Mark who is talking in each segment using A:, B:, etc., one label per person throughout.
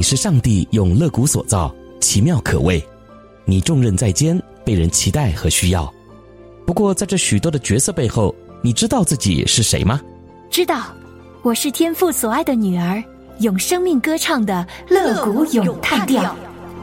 A: 你是上帝用肋骨所造，奇妙可畏，你重任在肩，被人期待和需要。不过在这许多的角色背后，你知道自己是谁吗？
B: 知道，我是天父所爱的女儿，用生命歌唱的肋骨咏叹调。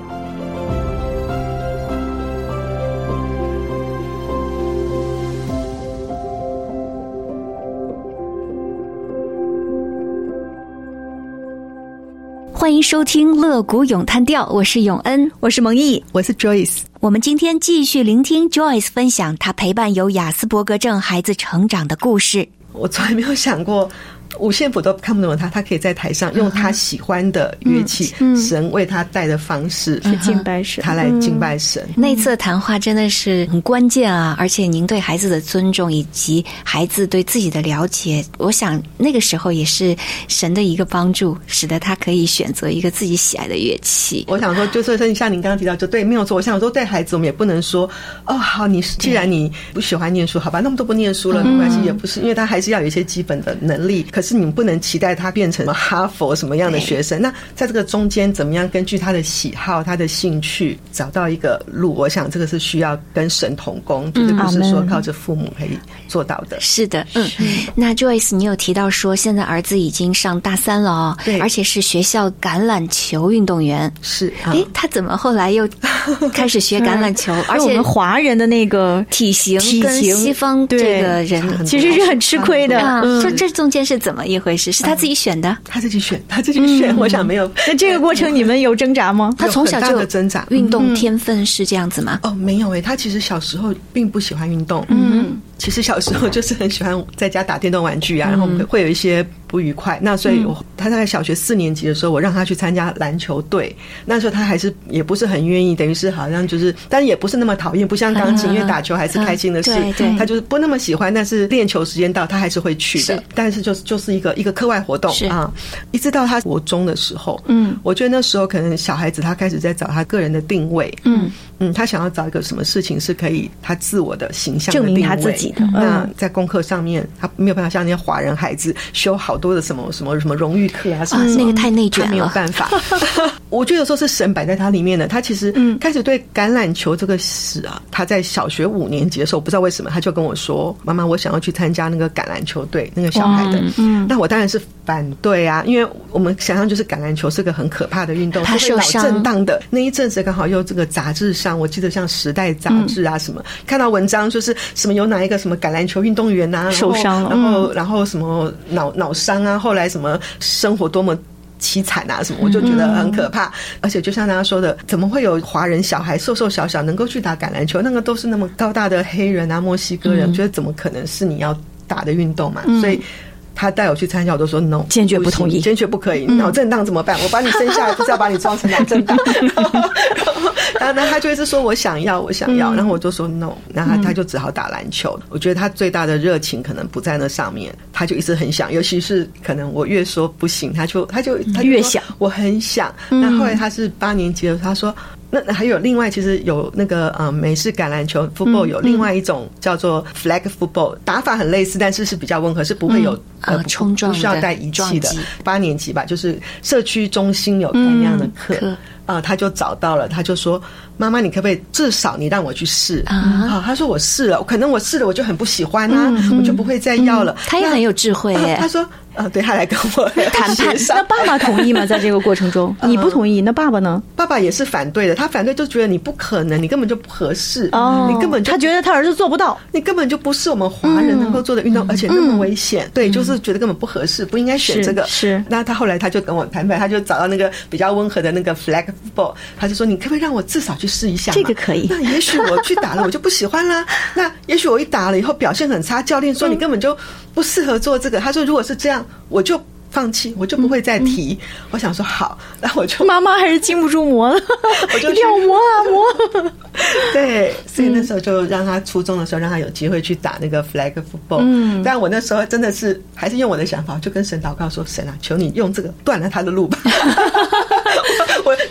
B: 欢迎收听肋骨咏叹调，我是永恩，
C: 我是蒙毅，
D: 我是 Joyce。
B: 我们今天继续聆听 Joyce 分享她陪伴有亚斯伯格症孩子成长的故事。
D: 我从来没有想过五线谱都看不懂他可以在台上用他喜欢的乐器，神为他带的方式
C: 去敬拜神，
D: 他来敬拜神。
B: 那次的谈话真的是很关键啊，而且您对孩子的尊重以及孩子对自己的了解，我想那个时候也是神的一个帮助，使得他可以选择一个自己喜爱的乐器。
D: 我想说就是像您刚刚提到，就对，没有错。我想说对孩子我们也不能说哦好，既然你不喜欢念书，好吧，那么都不念书了没关系，也不是，因为他还是要有一些基本的能力，可是你不能期待他变成哈佛什么样的学生。那在这个中间怎么样根据他的喜好他的兴趣找到一个路，我想这个是需要跟神同工，绝对不是说靠着父母可以做到的。
B: 是的，那 Joyce 你有提到说现在儿子已经上大3了哦，对，而且是学校橄榄球运动员。
D: 是
B: 他怎么后来又开始学橄榄球？而且
C: 我们华人的那个
B: 体型跟西方这个人
C: 其实是很吃亏的。
B: 这中间是怎么一回事？是他自己选的？
D: 他自己选。我想没有。
C: 那这个过程你们有挣扎吗？
B: 他从小就
D: 有挣扎。
B: 运动天分是这样子吗？
D: 没有他其实小时候并不喜欢运动。其实小时候就是很喜欢在家打电动玩具啊，然后会有一些不愉快。那所以他在小学4年级的时候，我让他去参加篮球队。那时候他还是也不是很愿意，等于是好像就是，但也不是那么讨厌，不像钢琴，因为打球还是开心的事。他就是不那么喜欢，但是练球时间到，他还是会去的。但是就是一个课外活动啊。一直到他国中的时候，我觉得那时候可能小孩子他开始在找他个人的定位。他想要找一个什么事情是可以他自我的形象的定位，
C: 证明他自己的。
D: 那在功课上面，他没有办法像那些华人孩子修好多的什么荣誉课啊什么，
B: 那个太内卷了，
D: 他没有办法。我觉得有时候是神摆在他里面的。他其实开始对橄榄球这个事啊，他在小学5年级的时候，不知道为什么他就跟我说：“妈妈，我想要去参加那个橄榄球队，那个小孩的。”那我当然是反对啊，因为我们想象就是橄榄球是个很可怕的运动，
B: 他受伤
D: 脑震荡的。那一阵子刚好又这个杂志上，我记得像《时代》杂志啊什么，看到文章就是什么有哪一个什么橄榄球运动员啊
C: 受伤了，
D: 然后什么脑伤啊，后来什么生活多么凄惨啊什么，我就觉得很可怕。而且就像大家说的，怎么会有华人小孩瘦瘦小小能够去打橄榄球？那个都是那么高大的黑人啊、墨西哥人，觉得怎么可能是你要打的运动嘛？所以他带我去参加，我都说 no，
C: 坚决不同意，
D: 坚决不可以。脑震荡怎么办？我把你生下来就是要把你装成脑震荡。然后他就一直说我想要，然后我就说 no， 然后他就只好打篮球。我觉得他最大的热情可能不在那上面，他就一直很想，尤其是可能我越说不行，他就
C: 越想，
D: 我很想。那后来他是8年级的时候，他说那还有另外，其实有那个美式橄榄球 football 有另外一种叫做 flag football， 打法很类似，但是是比较温和，是不会有
B: 冲撞的，
D: 不需要带仪器的。8年级吧，就是社区中心有开那样的课。他就找到了，他就说妈妈你可不可以至少你让我去试他说我试了，可能我试了我就很不喜欢啊，我就不会再要了。
B: 他也很有智慧耶。
D: 他说对，他来跟我
C: 谈判。那爸爸同意吗？在这个过程中你不同意，那爸爸呢？
D: 爸爸也是反对的，他反对就觉得你不可能，你根本就不合适，你根本就
C: 他觉得他儿子做不到，
D: 你根本就不是我们华人能够做的运动，而且那么危险。对，就是觉得根本不合适，不应该选这个。
C: 是。
D: 那他后来他就跟我谈判，他就找到那个比较温和的那个 flag football， 他就说你可不可以让我至少去试一下嘛？
C: 这个可以。
D: 那也许我去打了我就不喜欢啦，那也许我一打了以后表现很差，教练说你根本就不适合做这个。他说如果是这样我就放弃，我就不会再提。我想说好，然后我就
C: 妈妈还是禁不住磨了，我就一定要磨啊磨。
D: 对，所以那时候就让他初中的时候让他有机会去打那个 flag football。但我那时候真的是还是用我的想法，就跟神祷告说神啊，求你用这个断了他的路吧。我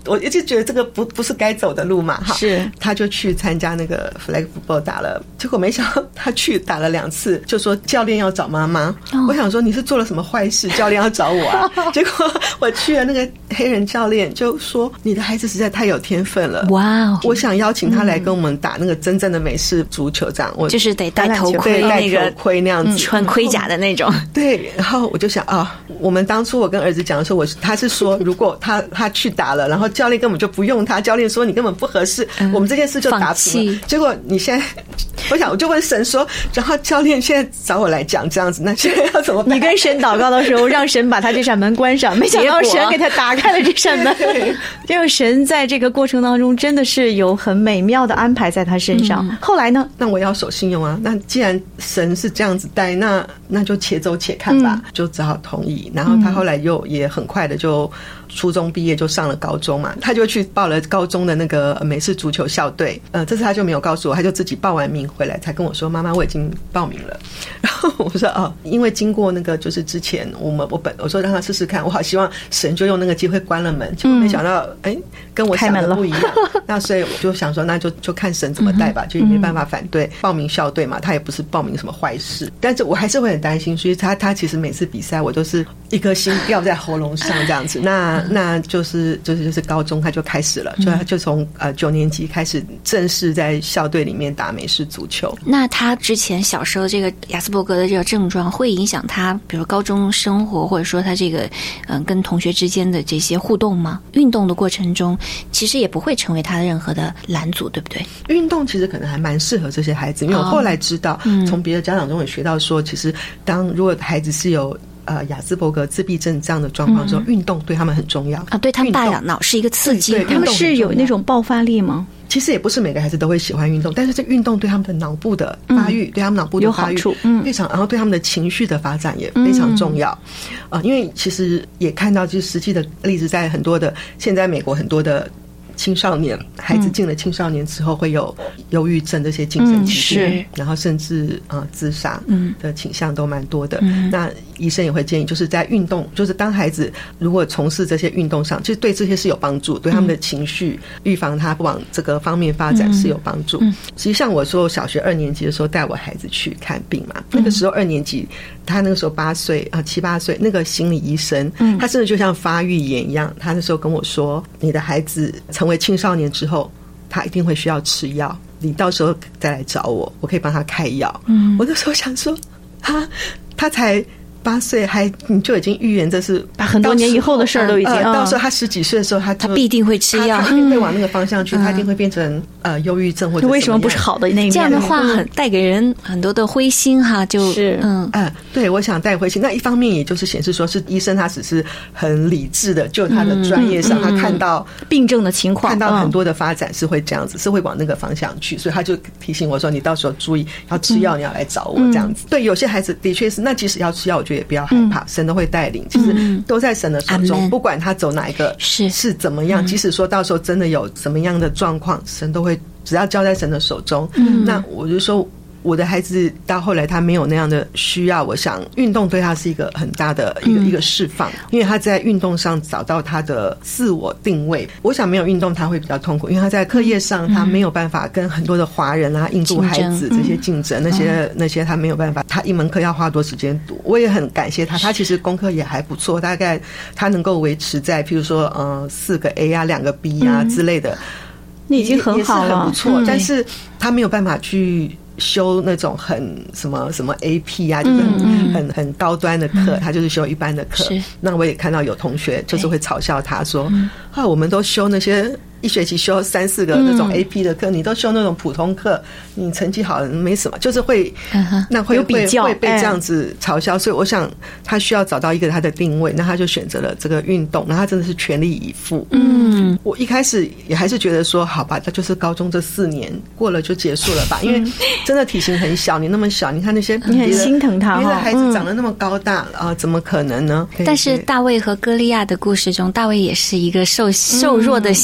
D: 我一直觉得这个不是该走的路嘛，哈，
C: 是，
D: 他就去参加那个 flag football 打了，结果没想到他去打了2次，就说教练要找妈妈。我想说你是做了什么坏事，教练要找我啊？结果我去了，那个黑人教练就说你的孩子实在太有天分了，
B: 哇哦！
D: 我想邀请他来跟我们打那个真正的美式足球，这样我
B: 就是得戴头盔，
D: 戴头盔那样子，
B: 穿盔甲的那种。
D: 对，然后我就想啊，我们当初我跟儿子讲的时候，他是说如果他去打了，然后教练根本就不用他，教练说你根本不合适，我们这件事就打平了。结果你现在，我就问神说，然后教练现在找我来讲这样子，那现在要怎么办？
C: 你跟神祷告的时候，让神把他这扇门关上，没想到神给他打开了这扇门。因为神在这个过程当中真的是有很美妙的安排在他身上。后来呢？
D: 那我要守信用啊。那既然神是这样子带，那就且走且看吧，就只好同意。然后他后来也很快的就初中毕业就上了高中嘛，他就去报了高中的那个美式足球校队。这次他就没有告诉我，他就自己报完名回来才跟我说，妈妈我已经报名了。然后我说哦，因为经过那个就是之前我说让他试试看，我好希望神就用那个机会关了门，结果没想到跟我想的不一样。那所以我就想说那就看神怎么带吧，就也没办法反对报名校队嘛，他也不是报名什么坏事，但是我还是会很担心，所以他其实每次比赛我都是一颗心吊在喉咙上这样子。那就是高中他就开始了，就从9年级开始正式在校队里面打美式足球。
B: 那他之前小时候这个亚斯伯格的这个症状会影响他比如高中生活，或者说他这个跟同学之间的这些互动吗？运动的过程中其实也不会成为他的任何的拦阻，对不对？
D: 运动其实可能还蛮适合这些孩子，因为我后来知道从别的家长中也学到说，其实如果孩子是有亚斯伯格自闭症这样的状况的时候，运动对他们很重要啊。
B: 对，他们大脑是一个刺激，
C: 他们是有那种爆发力吗？
D: 其实也不是每个孩子都会喜欢运动，但是这运动对他们的脑部的发育，对他们脑部的发育非常，然后对他们的情绪的发展也非常重要。因为其实也看到就是实际的例子，在很多的现在美国很多的青少年孩子进了青少年之后会有忧郁症这些精神疾病，然后甚至自杀的倾向都蛮多的。那医生也会建议就是在运动，就是当孩子如果从事这些运动上，其实对这些是有帮助，对他们的情绪预防他往这个方面发展是有帮助。其实像我说小学2年级的时候带我孩子去看病嘛，那个时候2年级他那个时候8岁7、8岁，那个心理医生他真的就像发育眼一样，他那时候跟我说，你的孩子成为青少年之后他一定会需要吃药，你到时候再来找我，我可以帮他开药。我那时候想说他才8岁，你就已经预言这是
C: 很多年以后的事儿都已经
D: 到时候他10几岁的时候他
B: 必定会吃药，
D: 他一定会往那个方向去，他一定会变成忧郁症或者
C: 为什么不是好的那一面？
B: 这样的话带给人很多的灰心哈，就是
D: 对，我想带灰心。那一方面也就是显示说是医生他只是很理智的就他的专业上他看到
C: 病症的情况，
D: 看到很多的发展是会这样子，是会往那个方向去，所以他就提醒我说你到时候注意要吃药，你要来找我这样子。对，有些孩子的确是，那即使要吃药我觉得也不要害怕，神都会带领，其实都在神的手中，不管他走哪一个是怎么样，即使说到时候真的有什么样的状况，神都会只要交在神的手中。那我就说我的孩子到后来他没有那样的需要，我想运动对他是一个很大的一个释放，因为他在运动上找到他的自我定位。我想没有运动他会比较痛苦，因为他在课业上他没有办法跟很多的华人印度孩子这些竞争，那些他没有办法，他一门课要花多时间读。我也很感谢他其实功课也还不错，大概他能够维持在譬如说4个 A 2个 B 之类的，
C: 那已经很好了，
D: 也是很不错。但是他没有办法去修那种很什么 AP 就是很高端的课，他就是修一般的课。那我也看到有同学就是会嘲笑他说我们都修那些一学期修3、4个那种 AP 的课，你都修那种普通课，你成绩好没什么，就是会那会被这样子嘲笑。所以我想他需要找到一个他的定位，那他就选择了这个运动，那他真的是全力以赴。我一开始也还是觉得说好吧，那就是高中这4年过了就结束了吧，因为真的体型很小，你那么小，你看那些
C: 你很心疼他，
D: 别的孩子长得那么高大怎么可能呢？
B: 但是大卫和歌利亚的故事中，大卫也是一个瘦弱的形象，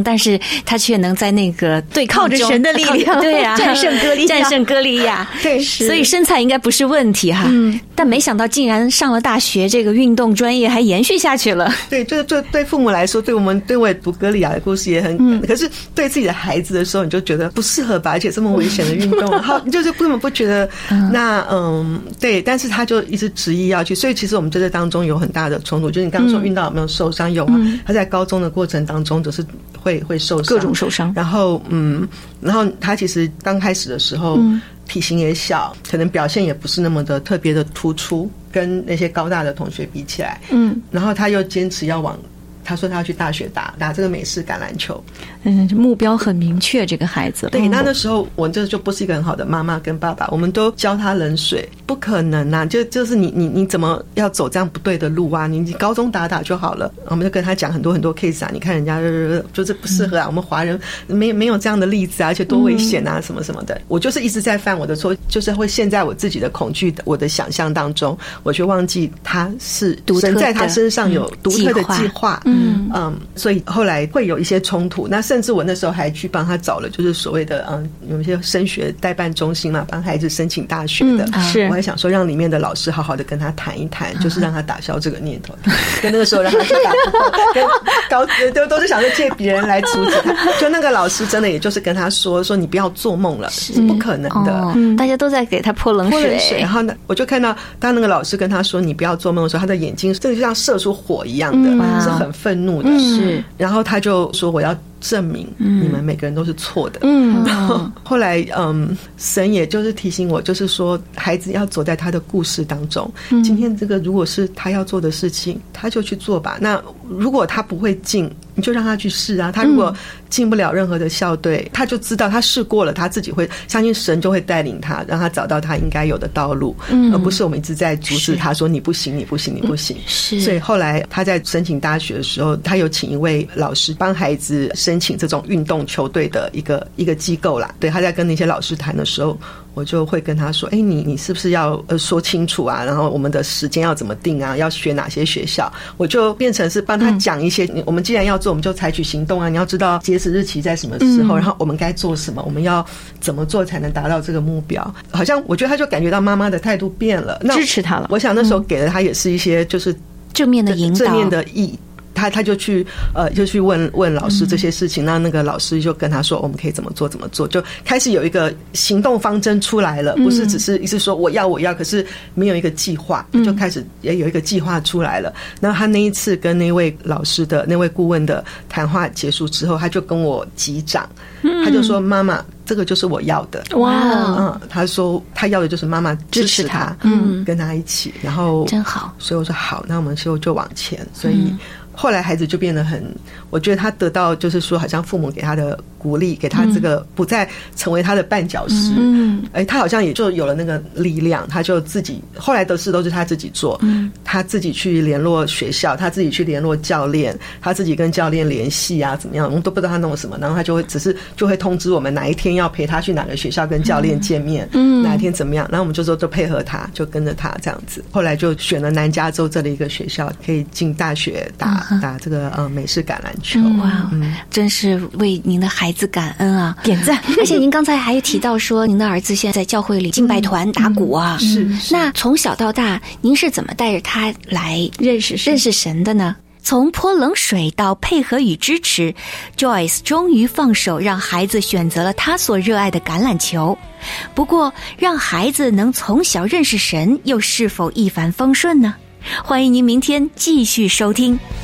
B: 伤，但是他却能在那个对抗中
C: 靠着神的力量
B: 对啊，
C: 战胜歌利亚，
B: 战胜歌利亚。
C: 对，
B: 所以身材应该不是问题哈。但没想到竟然上了大学，这个运动专业还延续下去了。
D: 对，这对父母来说，对我读歌利亚的故事也很，可是对自己的孩子的时候，你就觉得不适合吧，而且这么危险的运动，然后就是根本不觉得对，但是他就一直执意要去，所以其实我们在这当中有很大的冲突。就是你刚刚说运动有没有受伤？有啊，他在高中的过程当中就是会受伤，
C: 各种受伤。
D: 然后他其实刚开始的时候体型也小，可能表现也不是那么的特别的突出，跟那些高大的同学比起来，然后他又坚持要他说他要去大学打这个美式橄榄球，
C: 目标很明确，这个孩子。
D: 对，那时候我这就不是一个很好的妈妈跟爸爸，我们都浇他冷水，不可能啊！就是你怎么要走这样不对的路啊？你高中打就好了，我们就跟他讲很多很多 case 啊，你看人家就是不适合啊，我们华人没有这样的例子啊，而且多危险啊，什么什么的。我就是一直在犯我的错，就是会陷在我自己的恐惧、我的想象当中，我却忘记他是神在他身上有独特的计划。所以后来会有一些冲突，那甚至我那时候还去帮他找了，就是所谓的有一些升学代办中心嘛，帮孩子申请大学的。
C: 是，
D: 我还想说让里面的老师好好的跟他谈一谈，就是让他打消这个念头。跟那个时候让他去跟都是想着借别人来阻止他。就那个老师真的也就是跟他说你不要做梦了，是不可能的。
B: 大家都在给他泼冷水。
D: 然后呢，我就看到当那个老师跟他说你不要做梦的时候，他的眼睛真的就像射出火一样的，是很愤怒的。是，然后他就说我要证明你们每个人都是错的。后来神也就是提醒我，就是说孩子要走在他的故事当中。今天这个如果是他要做的事情，他就去做吧。那如果他不会进，你就让他去试啊。他如果进不了任何的校队，他就知道他试过了，他自己会相信神就会带领他，让他找到他应该有的道路，而不是我们一直在阻止他说你不行你不行你不行。所以后来他在申请大学的时候，他有请一位老师帮孩子申请这种运动球队的一个机构啦。对，他在跟那些老师谈的时候，我就会跟他说你是不是要说清楚啊，然后我们的时间要怎么定啊，要选哪些学校。我就变成是帮他讲一些我们既然要做，我们就采取行动啊，你要知道截止日期在什么时候，然后我们该做什么，我们要怎么做才能达到这个目标。好像我觉得他就感觉到妈妈的态度变了，
C: 支持他了。
D: 我想那时候给了他也是一些就是
B: 正面的引导，
D: 正面的意。他就去问老师这些事情，那个老师就跟他说我们可以怎么做，就开始有一个行动方针出来了，不是只是一直说我要，可是没有一个计划，就开始也有一个计划出来了。然后他那一次跟那位老师的那位顾问的谈话结束之后，他就跟我击掌，他就说妈妈，这个就是我要的。哇，他说他要的就是妈妈支持他，跟他一起，然后
B: 真好。
D: 所以我说好，那我们就往前。所以后来孩子就变得我觉得他得到就是说好像父母给他的鼓励，给他这个不再成为他的绊脚石。他好像也就有了那个力量，他就自己后来的事都是他自己做。他自己去联络学校，他自己去联络教练，他自己跟教练联系啊，怎么样我们都不知道他弄什么，然后他就会通知我们哪一天要陪他去哪个学校跟教练见面，哪一天怎么样，然后我们就配合他，就跟着他这样子。后来就选了南加州这里一个学校，可以进大学打这个美式橄榄球。
B: 哇，真是为您的孩子感恩啊，
C: 点赞。
B: 而且您刚才还提到说您的儿子现在在教会里敬拜团打鼓啊，
D: 是。
B: 那从小到大您是怎么带着他来认识神的呢？从泼冷水到配合与支持， Joyce 终于放手让孩子选择了他所热爱的橄榄球。不过让孩子能从小认识神又是否一帆风顺呢？欢迎您明天继续收听。